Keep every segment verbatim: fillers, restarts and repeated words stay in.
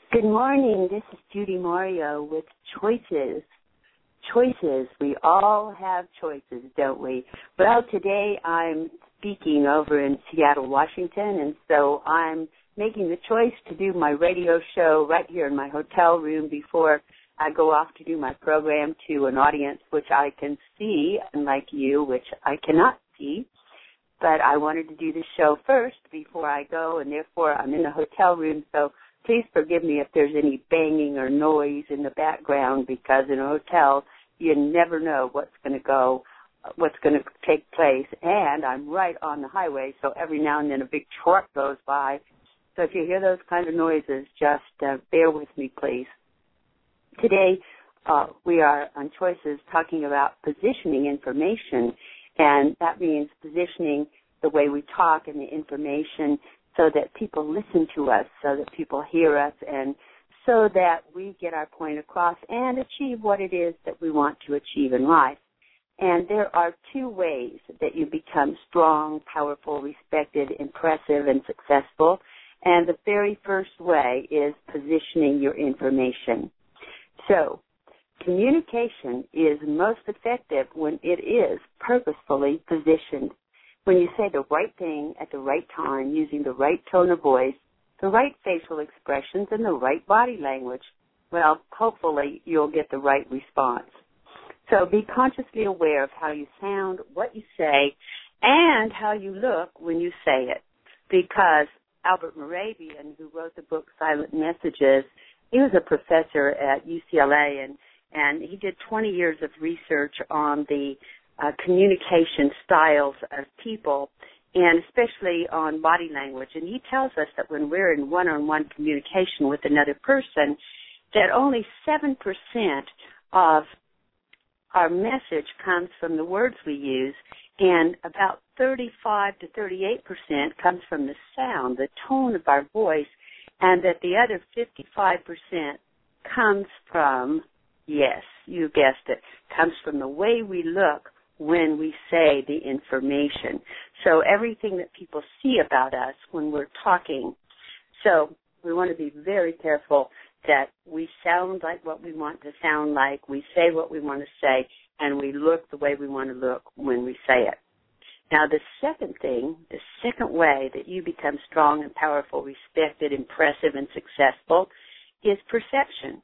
Good morning. This is Judy Mario with Choices. Choices. We all have choices, don't we? Well, today I'm speaking over in Seattle, Washington, and so I'm making the choice to do my radio show right here in my hotel room before I go off to do my program to an audience which I can see, unlike you, which I cannot see. But I wanted to do the show first before I go, and therefore I'm in the hotel room, so please forgive me if there's any banging or noise in the background, because in a hotel you never know what's going to go, what's going to take place, and I'm right on the highway, so every now and then a big truck goes by. So if you hear those kind of noises, just uh, bear with me, please. Today uh, we are on Choices talking about positioning information, and that means positioning the way we talk and the information so that people listen to us, so that people hear us, and so that we get our point across and achieve what it is that we want to achieve in life. And there are two ways that you become strong, powerful, respected, impressive, and successful. And the very first way is positioning your information. So, communication is most effective when it is purposefully positioned. When you say the right thing at the right time, using the right tone of voice, the right facial expressions, and the right body language, well, hopefully you'll get the right response. So be consciously aware of how you sound, what you say, and how you look when you say it. Because Albert Mehrabian, who wrote the book Silent Messages, he was a professor at U C L A, and, and he did twenty years of research on the uh, communication styles of people, and especially on body language. And he tells us that when we're in one-on-one communication with another person, that only seven percent of our message comes from the words we use, and about thirty-five to thirty-eight percent comes from the sound, the tone of our voice, and that the other fifty-five percent comes from, yes, you guessed it, comes from the way we look when we say the information. So everything that people see about us when we're talking. So we want to be very careful that we sound like what we want to sound like, we say what we want to say, and we look the way we want to look when we say it. Now, the second thing, the second way that you become strong and powerful, respected, impressive, and successful is perception.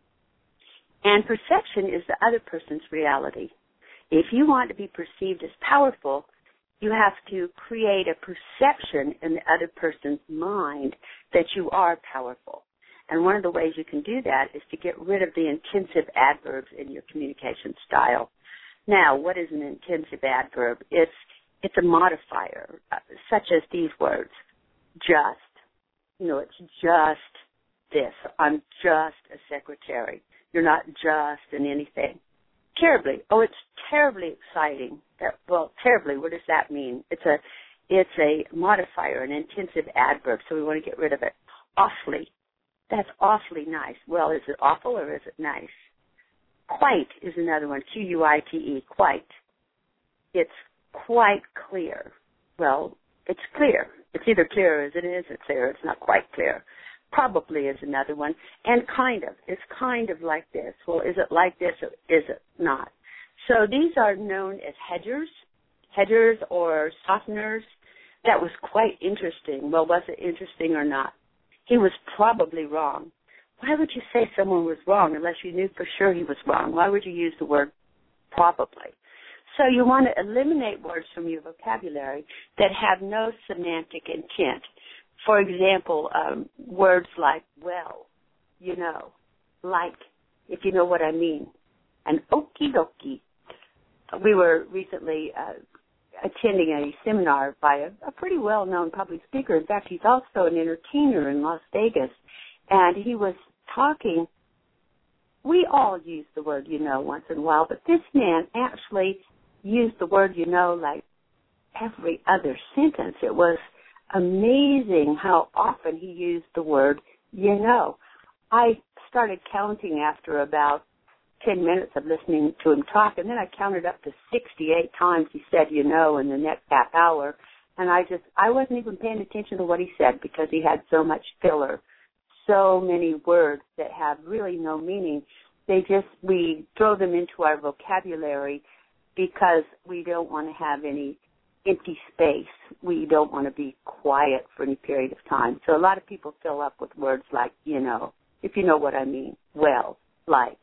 And perception is the other person's reality. If you want to be perceived as powerful, you have to create a perception in the other person's mind that you are powerful. And one of the ways you can do that is to get rid of the intensive adverbs in your communication style. Now, what is an intensive adverb? It's it's a modifier, uh, such as these words, just. You know, it's just this. I'm just a secretary. You're not just in anything. Terribly. Oh, it's terribly exciting. That, well, terribly, what does that mean? It's a it's a modifier, an intensive adverb, so we want to get rid of it. Awfully. That's awfully nice. Well, is it awful or is it nice? Quite is another one, Q U I T E, quite. It's quite clear. Well, it's clear. It's either clear as it isn't clear. It's not quite clear. Probably is another one. And kind of. It's kind of like this. Well, is it like this or is it not? So these are known as hedgers, hedgers or softeners. That was quite interesting. Well, was it interesting or not? He was probably wrong. Why would you say someone was wrong unless you knew for sure he was wrong? Why would you use the word probably? So you want to eliminate words from your vocabulary that have no semantic intent. For example, um, words like well, you know, like, if you know what I mean, and okie dokie. We were recently uh, attending a seminar by a, a pretty well-known public speaker. In fact, he's also an entertainer in Las Vegas, and he was talking. We all use the word you know once in a while, but this man actually used the word you know like every other sentence. It was amazing how often he used the word you know. I started counting after about ten minutes of listening to him talk, and then I counted up to sixty-eight times he said you know in the next half hour, and I just, I wasn't even paying attention to what he said because he had so much filler, so many words that have really no meaning. They just, we throw them into our vocabulary because we don't want to have any empty space. We don't want to be quiet for any period of time. So a lot of people fill up with words like, you know, if you know what I mean, well, like.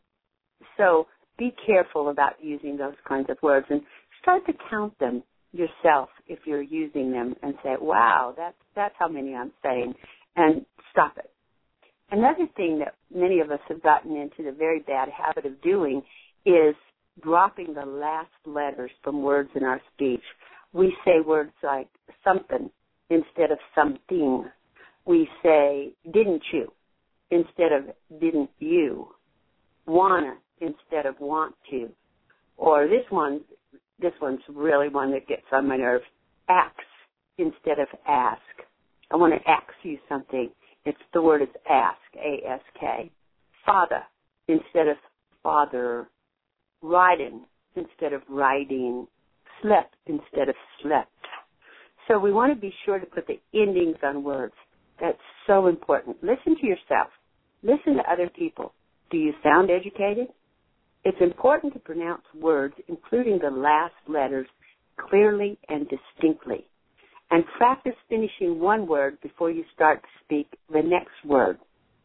So be careful about using those kinds of words and start to count them yourself if you're using them and say, wow, that's, that's how many I'm saying, and stop it. Another thing that many of us have gotten into the very bad habit of doing is dropping the last letters from words in our speech. We say words like something instead of something. We say didn't you instead of didn't you. Wanna instead of want to. Or this one, this one's really one that gets on my nerves. Ask instead of ask. I want to ask you something. It's the word is ask, A S K. Father instead of father. Riding instead of riding. Slept instead of slept. So we want to be sure to put the endings on words. That's so important. Listen to yourself. Listen to other people. Do you sound educated? It's important to pronounce words, including the last letters, clearly and distinctly. And practice finishing one word before you start to speak the next word.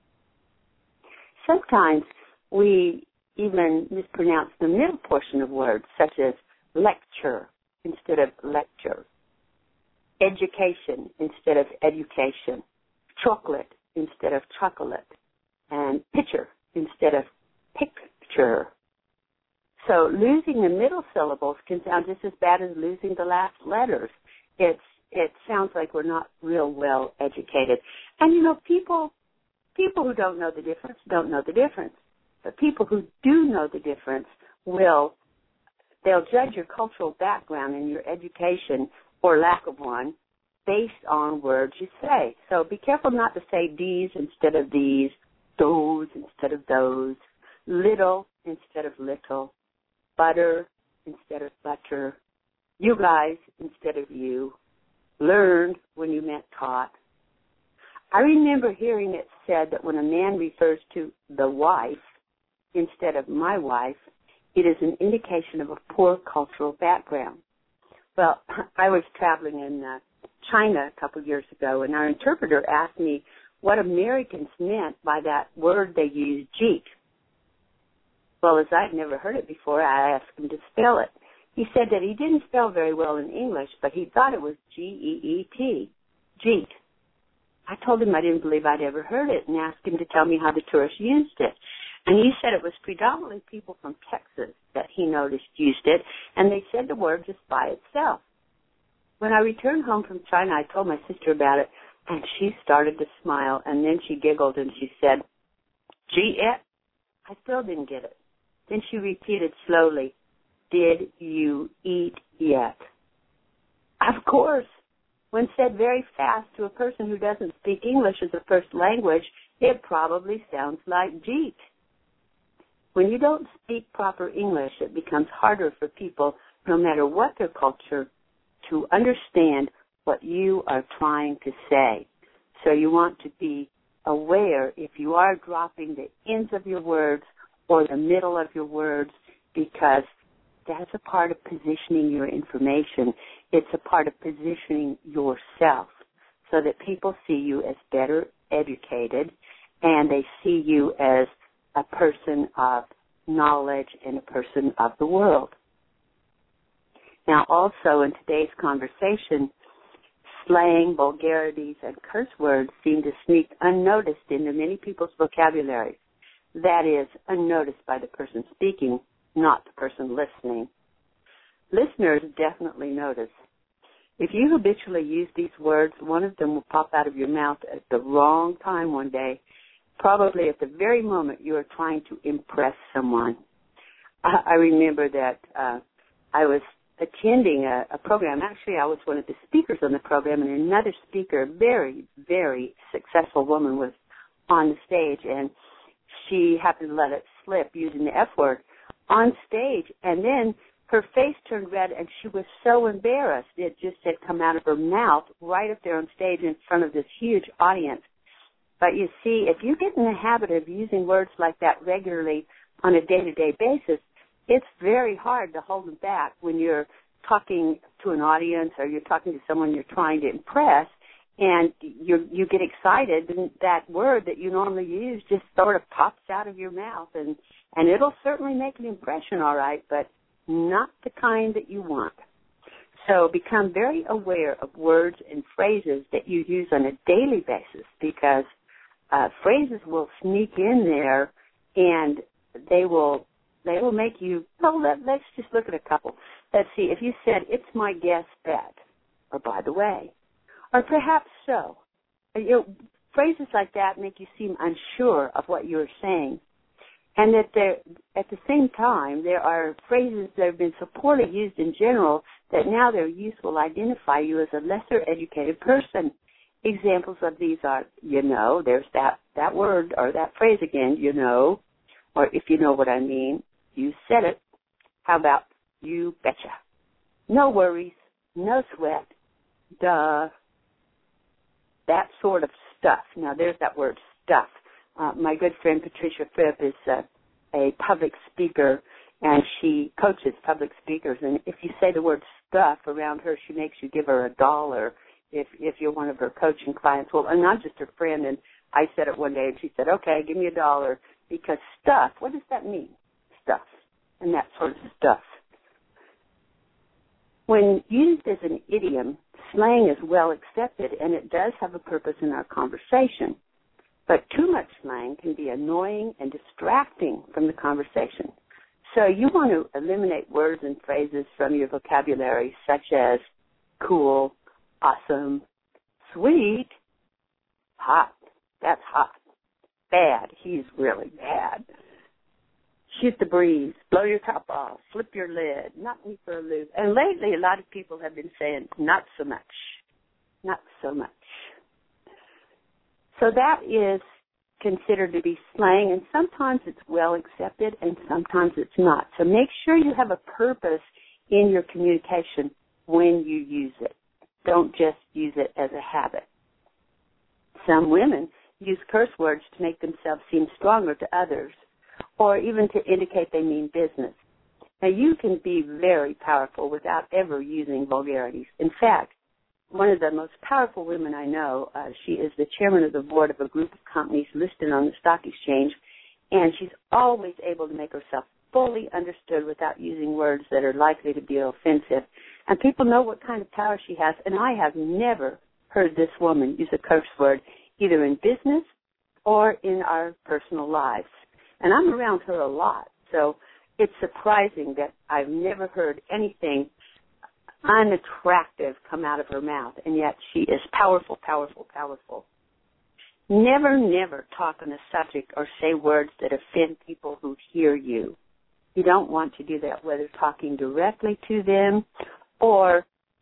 Sometimes we even mispronounce the middle portion of words, such as lecture instead of lecture, education instead of education, chocolate instead of chocolate, and picture instead of picture. So losing the middle syllables can sound just as bad as losing the last letters. It's it sounds like we're not real well educated. And you know, people people who don't know the difference don't know the difference. But people who do know the difference will they'll judge your cultural background and your education or lack of one based on words you say. So be careful not to say these instead of these, those instead of those, little instead of little, butter instead of butter, you guys instead of you, learned when you meant taught. I remember hearing it said that when a man refers to the wife instead of my wife, it is an indication of a poor cultural background. Well, I was traveling in uh, China a couple of years ago, and our interpreter asked me what Americans meant by that word they use, jeet. Well, as I'd never heard it before, I asked him to spell it. He said that he didn't spell very well in English, but he thought it was G E E T, jeet. I told him I didn't believe I'd ever heard it and asked him to tell me how the tourists used it. And he said it was predominantly people from Texas that he noticed used it, and they said the word just by itself. When I returned home from China, I told my sister about it, and she started to smile, and then she giggled and she said, gee, it? I still didn't get it. Then she repeated slowly, did you eat yet? Of course. When said very fast to a person who doesn't speak English as a first language, it probably sounds like jeet. When you don't speak proper English, it becomes harder for people, no matter what their culture, to understand what you are trying to say. So you want to be aware if you are dropping the ends of your words or the middle of your words, because that's a part of positioning your information. It's a part of positioning yourself so that people see you as better educated and they see you as a person of knowledge and a person of the world. Now, also in today's conversation, slang, vulgarities, and curse words seem to sneak unnoticed into many people's vocabulary. That is, unnoticed by the person speaking, not the person listening. Listeners definitely notice. If you habitually use these words, one of them will pop out of your mouth at the wrong time one day, probably at the very moment you are trying to impress someone. I, I remember that uh, I was attending a, a program. Actually, I was one of the speakers on the program, and another speaker, a very, very successful woman, was on the stage, and she happened to let it slip using the F word on stage, and then her face turned red, and she was so embarrassed. It just had come out of her mouth right up there on stage in front of this huge audience. But you see, if you get in the habit of using words like that regularly on a day-to-day basis, it's very hard to hold them back when you're talking to an audience or you're talking to someone you're trying to impress, and you you get excited, and that word that you normally use just sort of pops out of your mouth, and, and it'll certainly make an impression, all right, but not the kind that you want. So become very aware of words and phrases that you use on a daily basis, because uh, phrases will sneak in there, and they will they will make you, well, let, let's just look at a couple. Let's see, if you said, it's my guess that, or by the way, or perhaps so. You know, phrases like that make you seem unsure of what you're saying. And that there, at the same time, there are phrases that have been so poorly used in general that now their use will identify you as a lesser educated person. Examples of these are, you know, there's that, that word or that phrase again, you know, or if you know what I mean, you said it. How about you betcha? No worries, no sweat, duh, that sort of stuff. Now, there's that word, stuff. Uh, my good friend Patricia Fripp is uh, a public speaker, and she coaches public speakers. And if you say the word stuff around her, she makes you give her a dollar if if you're one of her coaching clients. Well, and I'm just her friend, and I said it one day, and she said, okay, give me a dollar, because stuff, what does that mean? Stuff, and that sort of stuff. When used as an idiom, slang is well accepted, and it does have a purpose in our conversation. But too much slang can be annoying and distracting from the conversation. So you want to eliminate words and phrases from your vocabulary, such as cool, awesome, sweet, hot, that's hot, bad, he's really bad, shoot the breeze, blow your top off, flip your lid, knock me for a loop. And lately, a lot of people have been saying, not so much, not so much. So that is considered to be slang, and sometimes it's well accepted and sometimes it's not. So make sure you have a purpose in your communication when you use it. Don't just use it as a habit. Some women use curse words to make themselves seem stronger to others, or even to indicate they mean business. Now, you can be very powerful without ever using vulgarities. In fact, one of the most powerful women I know, uh, she is the chairman of the board of a group of companies listed on the stock exchange, and she's always able to make herself fully understood without using words that are likely to be offensive. And people know what kind of power she has, and I have never heard this woman use a curse word, either in business or in our personal lives. And I'm around her a lot, so it's surprising that I've never heard anything unattractive come out of her mouth, and yet she is powerful, powerful, powerful. Never, never talk on a subject or say words that offend people who hear you. You don't want to do that, whether talking directly to them or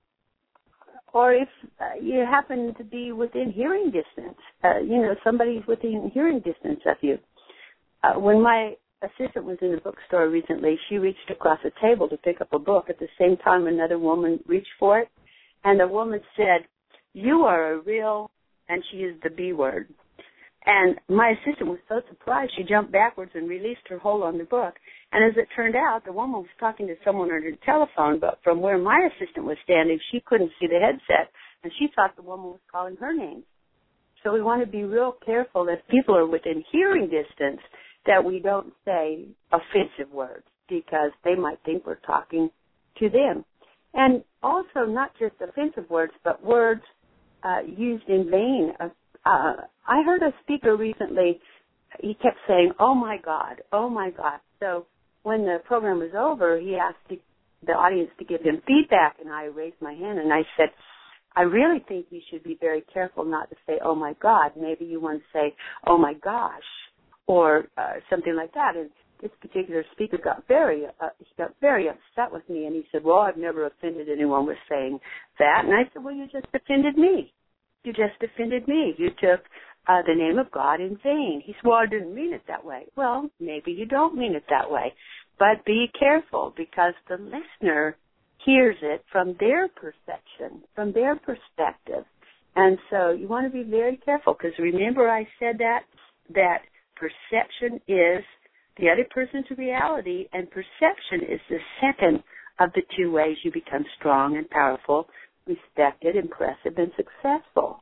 or if uh, you happen to be within hearing distance. Uh, you know, somebody's within hearing distance of you. Uh, when my assistant was in the bookstore recently, she reached across a table to pick up a book. At the same time, another woman reached for it, and the woman said, "You are a real," and she used the B word. And my assistant was so surprised, she jumped backwards and released her hold on the book. And as it turned out, the woman was talking to someone on the telephone, but from where my assistant was standing, she couldn't see the headset, and she thought the woman was calling her name. So we want to be real careful if people are within hearing distance that we don't say offensive words, because they might think we're talking to them. And also not just offensive words, but words uh, used in vain. Uh, uh, I heard a speaker recently, he kept saying, oh, my God, oh, my God. So when the program was over, he asked the, the audience to give him feedback, and I raised my hand, and I said, I really think you should be very careful not to say, oh, my God. Maybe you want to say, oh, my gosh, or uh, something like that. And this particular speaker got very, uh, he got very upset with me, and he said, well, I've never offended anyone with saying that. And I said, well, you just offended me. You just offended me. You took uh, the name of God in vain. He said, well, I didn't mean it that way. Well, maybe you don't mean it that way. But be careful, because the listener hears it from their perception, from their perspective. And so you want to be very careful because remember I said that, that perception is the other person's reality, and perception is the second of the two ways you become strong and powerful, respected, impressive, and successful.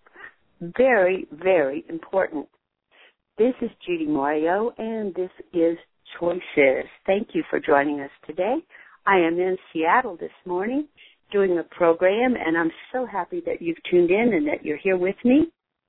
Very, very important. This is Judy Morio, and this is Choices. Thank you for joining us today. I am in Seattle this morning doing a program, and I'm so happy that you've tuned in and that you're here with me.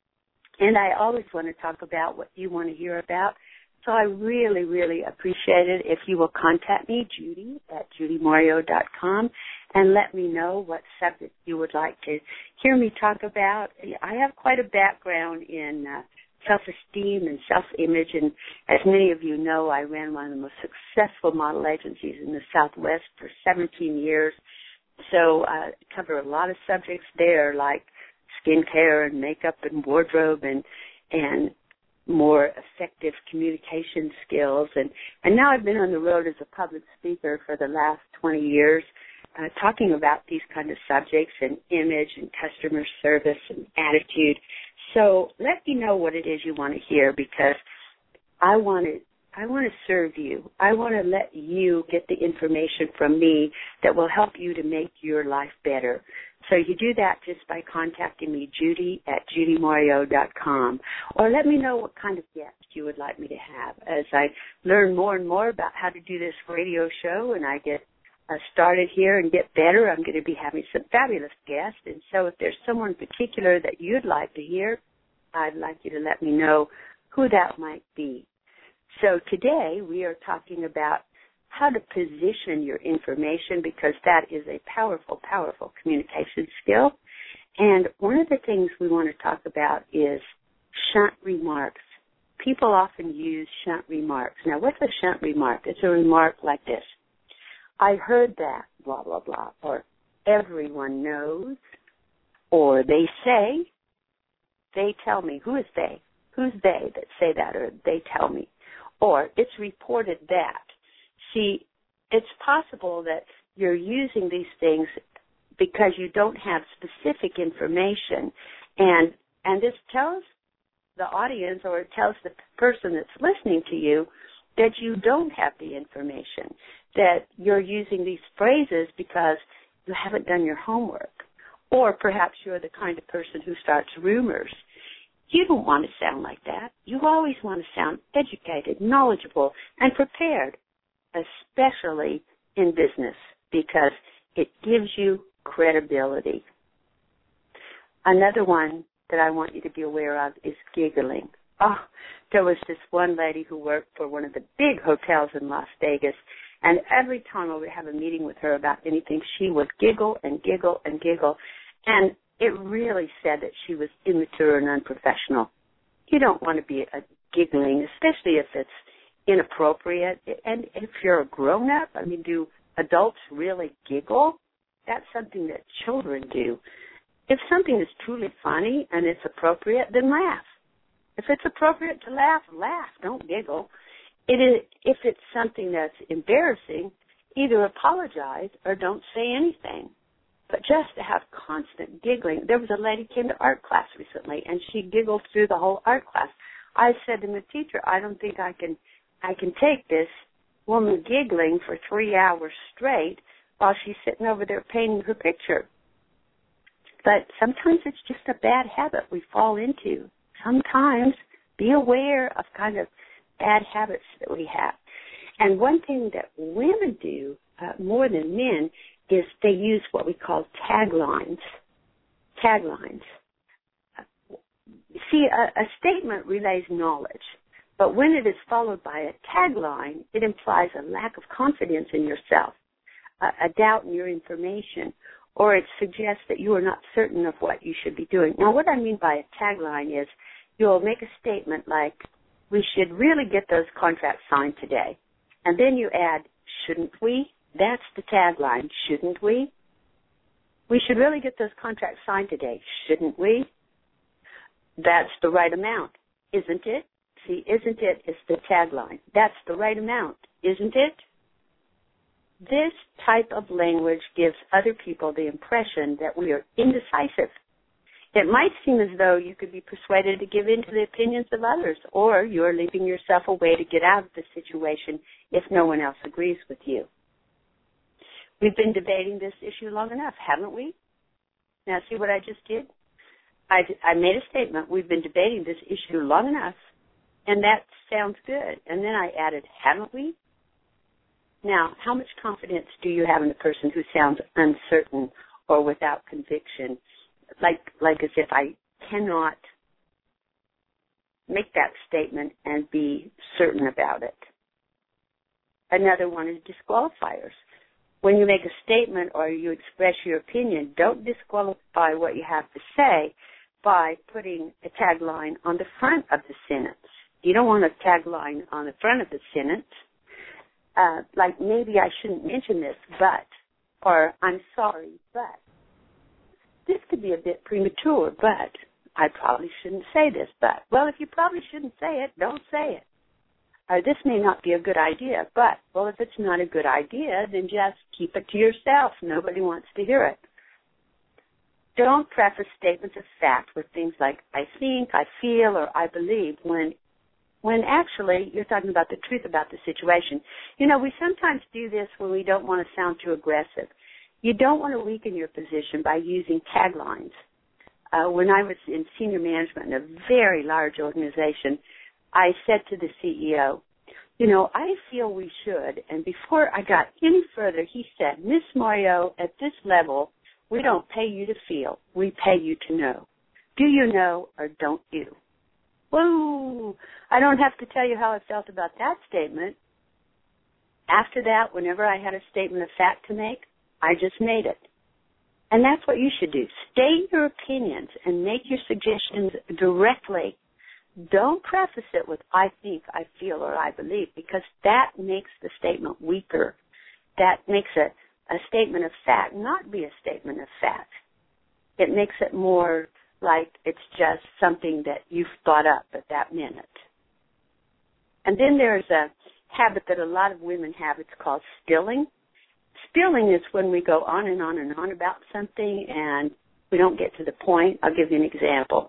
And I always want to talk about what you want to hear about. So I really, really appreciate it if you will contact me, Judy, at judy morio dot com, and let me know what subject you would like to hear me talk about. I have quite a background in uh, self-esteem and self-image, and as many of you know, I ran one of the most successful model agencies in the Southwest for seventeen years. So I cover a lot of subjects there, like skincare and makeup and wardrobe and and more effective communication skills. And, and now I've been on the road as a public speaker for the last twenty years, uh, talking about these kind of subjects and image and customer service and attitude. So let me know what it is you want to hear, because I want to I want to serve you. I want to let you get the information from me that will help you to make your life better. So you do that just by contacting me, Judy at judy morio dot com, or let me know what kind of guest you would like me to have. As I learn more and more about how to do this radio show and I get uh, started here and get better, I'm going to be having some fabulous guests. And so if there's someone particular that you'd like to hear, I'd like you to let me know who that might be. So today we are talking about how to position your information, because that is a powerful, powerful communication skill. And one of the things we want to talk about is shunt remarks. People often use shunt remarks. Now, what's a shunt remark? It's a remark like this: I heard that, blah, blah, blah, or everyone knows, or they say, they tell me. Who is they? Who's they that say that, or they tell me? Or it's reported that. See, it's possible that you're using these things because you don't have specific information, and and this tells the audience, or it tells the person that's listening to you, that you don't have the information, that you're using these phrases because you haven't done your homework, or perhaps you're the kind of person who starts rumors. You don't want to sound like that. You always want to sound educated, knowledgeable, and prepared, especially in business, because it gives you credibility. Another one that I want you to be aware of is giggling. Oh, there was this one lady who worked for one of the big hotels in Las Vegas, and every time I would have a meeting with her about anything, she would giggle and giggle and giggle, and it really said that she was immature and unprofessional. You don't want to be a giggling, especially if it's inappropriate. And if you're a grown-up, I mean, do adults really giggle? That's something that children do. If something is truly funny and it's appropriate, then laugh. If it's appropriate to laugh, laugh. Don't giggle. It is, if it's something that's embarrassing, either apologize or don't say anything. But just to have constant giggling. There was a lady who came to art class recently, and she giggled through the whole art class. I said to the teacher, I don't think I can I can take this woman giggling for three hours straight while she's sitting over there painting her picture. But sometimes it's just a bad habit we fall into. Sometimes be aware of kind of bad habits that we have. And one thing that women do uh, more than men is they use what we call taglines. Taglines. See, a, a statement relays knowledge, but when it is followed by a tagline, it implies a lack of confidence in yourself, a, a doubt in your information, or it suggests that you are not certain of what you should be doing. Now, what I mean by a tagline is you'll make a statement like, we should really get those contracts signed today. And then you add, shouldn't we? That's the tagline, shouldn't we? We should really get those contracts signed today, shouldn't we? That's the right amount, isn't it? See, isn't it is the tagline. That's the right amount, isn't it? This type of language gives other people the impression that we are indecisive. It might seem as though you could be persuaded to give in to the opinions of others, or you're leaving yourself a way to get out of the situation if no one else agrees with you. We've been debating this issue long enough, haven't we? Now, see what I just did? I, I made a statement, we've been debating this issue long enough, and that sounds good. And then I added, haven't we? Now, how much confidence do you have in a person who sounds uncertain or without conviction, like like as if I cannot make that statement and be certain about it? Another one is disqualifiers. When you make a statement or you express your opinion, don't disqualify what you have to say by putting a tagline on the front of the sentence. You don't want a tagline on the front of the sentence, uh, like maybe I shouldn't mention this, but, or I'm sorry, but. This could be a bit premature, but I probably shouldn't say this, but. Well, if you probably shouldn't say it, don't say it. Or this may not be a good idea, but, well, if it's not a good idea, then just keep it to yourself. Nobody wants to hear it. Don't preface statements of fact with things like, I think, I feel, or I believe, when when actually you're talking about the truth about the situation. You know, we sometimes do this when we don't want to sound too aggressive. You don't want to weaken your position by using taglines. Uh, when I was in senior management in a very large organization, I said to the C E O, you know, I feel we should. And before I got any further, he said, Miss Morio, at this level, we don't pay you to feel. We pay you to know. Do you know or don't you? Whoa, I don't have to tell you how I felt about that statement. After that, whenever I had a statement of fact to make, I just made it. And that's what you should do. State your opinions and make your suggestions directly. Don't preface it with I think, I feel, or I believe, because that makes the statement weaker. That makes a, a statement of fact not be a statement of fact. It makes it more like it's just something that you've thought up at that minute. And then there's a habit that a lot of women have. It's called stilling. Stilling is when we go on and on and on about something and we don't get to the point. I'll give you an example.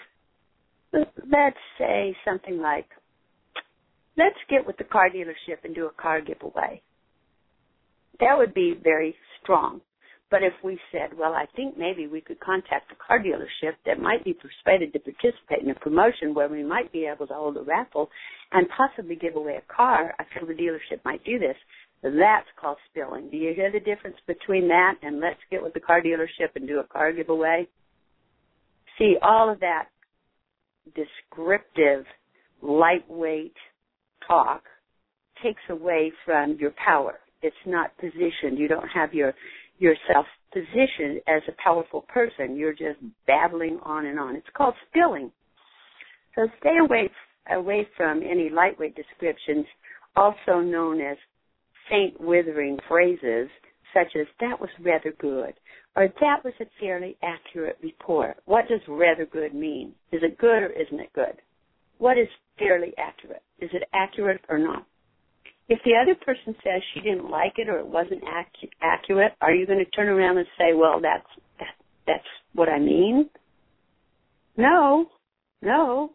Let's say something like, let's get with the car dealership and do a car giveaway. That would be very strong. But if we said, well, I think maybe we could contact the car dealership that might be persuaded to participate in a promotion where we might be able to hold a raffle and possibly give away a car, I feel the dealership might do this. That's called spilling. Do you hear the difference between that and let's get with the car dealership and do a car giveaway? See, all of that descriptive, lightweight talk takes away from your power. It's not positioned. You don't have your yourself positioned as a powerful person. You're just babbling on and on. It's called spilling. So stay away away from any lightweight descriptions, also known as faint withering phrases, such as, that was rather good, or that was a fairly accurate report. What does rather good mean? Is it good or isn't it good? What is fairly accurate? Is it accurate or not? If the other person says she didn't like it or it wasn't ac- accurate, are you going to turn around and say, well, that's that, that's what I mean? No, no.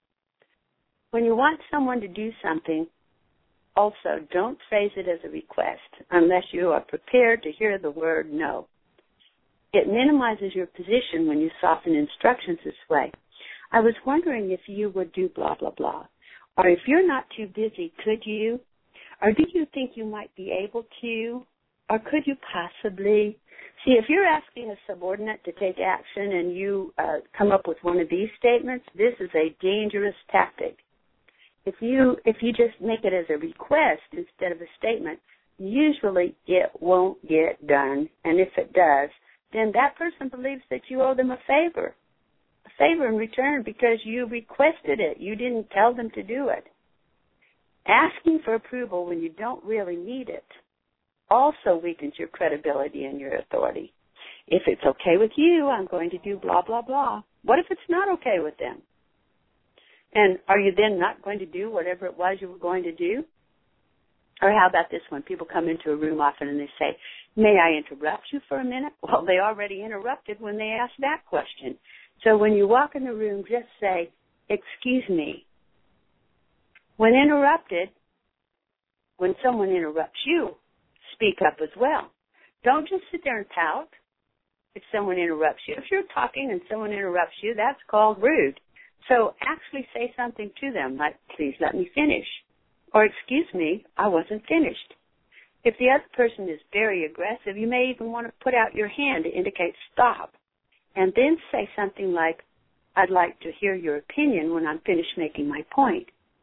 When you want someone to do something, also don't phrase it as a request unless you are prepared to hear the word no. It minimizes your position when you soften instructions this way. I was wondering if you would do blah, blah, blah. Or if you're not too busy, could you? Or do you think you might be able to? Or could you possibly? See, if you're asking a subordinate to take action and you uh, come up with one of these statements, this is a dangerous tactic. If you if you just make it as a request instead of a statement, usually it won't get done. And if it does, then that person believes that you owe them a favor, a favor in return because you requested it. You didn't tell them to do it. Asking for approval when you don't really need it also weakens your credibility and your authority. If it's okay with you, I'm going to do blah, blah, blah. What if it's not okay with them? And are you then not going to do whatever it was you were going to do? Or how about this one? People come into a room often and they say, may I interrupt you for a minute? Well, they already interrupted when they asked that question. So when you walk in the room, just say, excuse me. When interrupted, when someone interrupts you, speak up as well. Don't just sit there and pout if someone interrupts you. If you're talking and someone interrupts you, that's called rude. So actually say something to them, like, please let me finish. Or, excuse me, I wasn't finished. If the other person is very aggressive, you may even want to put out your hand to indicate stop. And then say something like, I'd like to hear your opinion when I'm finished making my point.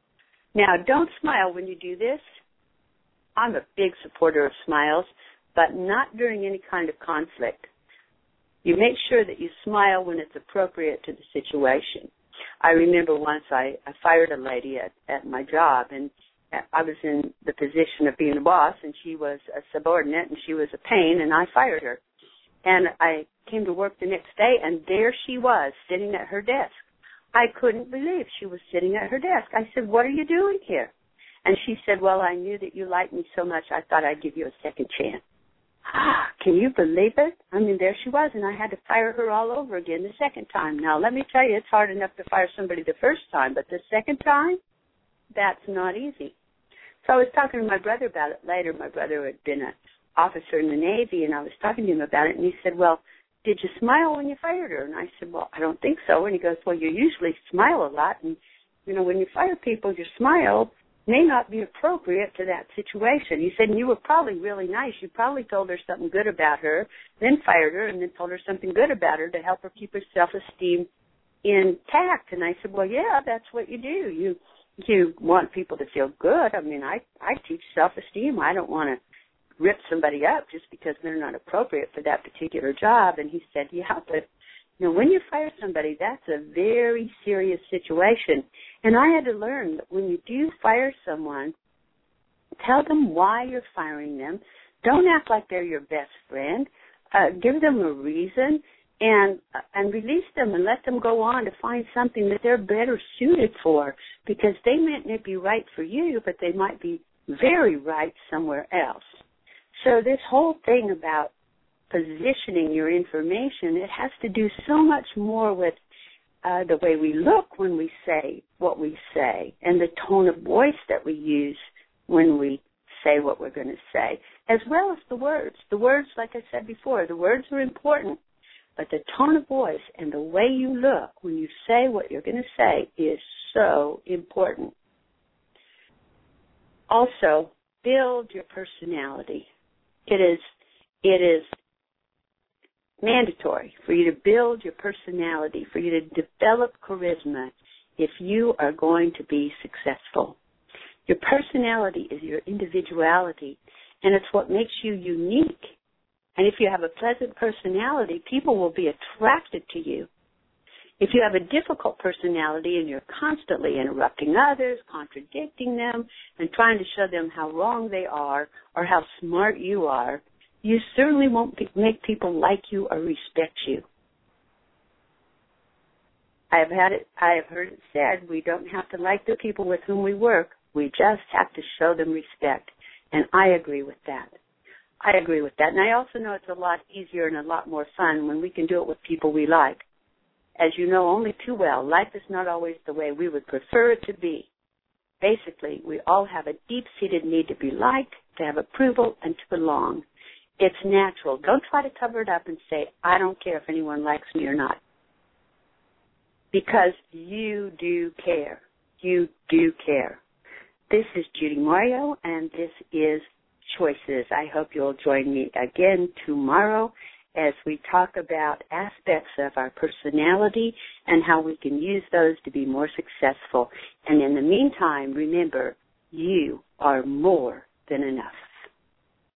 Now, don't smile when you do this. I'm a big supporter of smiles, but not during any kind of conflict. You make sure that you smile when it's appropriate to the situation. I remember once I, I fired a lady at, at my job, and I was in the position of being the boss, and she was a subordinate, and she was a pain, and I fired her. And I came to work the next day, and there she was, sitting at her desk. I couldn't believe she was sitting at her desk. I said, what are you doing here? And she said, well, I knew that you liked me so much, I thought I'd give you a second chance. Ah, can you believe it? I mean, there she was, and I had to fire her all over again the second time. Now, let me tell you, it's hard enough to fire somebody the first time, but the second time, that's not easy. So I was talking to my brother about it later. My brother had been an officer in the Navy, and I was talking to him about it, and he said, well, did you smile when you fired her? And I said, well, I don't think so. And he goes, well, you usually smile a lot, and, you know, when you fire people, your smile may not be appropriate to that situation. He said, and you were probably really nice. You probably told her something good about her, then fired her, and then told her something good about her to help her keep her self-esteem intact. And I said, well, yeah, that's what you do. You you want people to feel good. I mean, I, I teach self-esteem. I don't want to rip somebody up just because they're not appropriate for that particular job. And he said, yeah, but you know, when you fire somebody, that's a very serious situation. And I had to learn that when you do fire someone, tell them why you're firing them. Don't act like they're your best friend. Uh, give them a reason and uh, and release them and let them go on to find something that they're better suited for, because they might not be right for you, but they might be very right somewhere else. So this whole thing about positioning your information, it has to do so much more with uh, the way we look when we say what we say and the tone of voice that we use when we say what we're going to say, as well as the words. The words, like I said before, the words are important, but the tone of voice and the way you look when you say what you're going to say is so important. Also, build your personality. It is, it is mandatory for you to build your personality, for you to develop charisma if you are going to be successful. Your personality is your individuality, and it's what makes you unique. And if you have a pleasant personality, people will be attracted to you. If you have a difficult personality and you're constantly interrupting others, contradicting them, and trying to show them how wrong they are or how smart you are, you certainly won't be, make people like you or respect you. I have had it, I have heard it said, we don't have to like the people with whom we work. We just have to show them respect. And I agree with that. I agree with that. And I also know it's a lot easier and a lot more fun when we can do it with people we like. As you know only too well, life is not always the way we would prefer it to be. Basically, we all have a deep-seated need to be liked, to have approval, and to belong. It's natural. Don't try to cover it up and say, I don't care if anyone likes me or not. Because you do care. You do care. This is Judy Mario, and this is Choices. I hope you'll join me again tomorrow as we talk about aspects of our personality and how we can use those to be more successful. And in the meantime, remember, you are more than enough.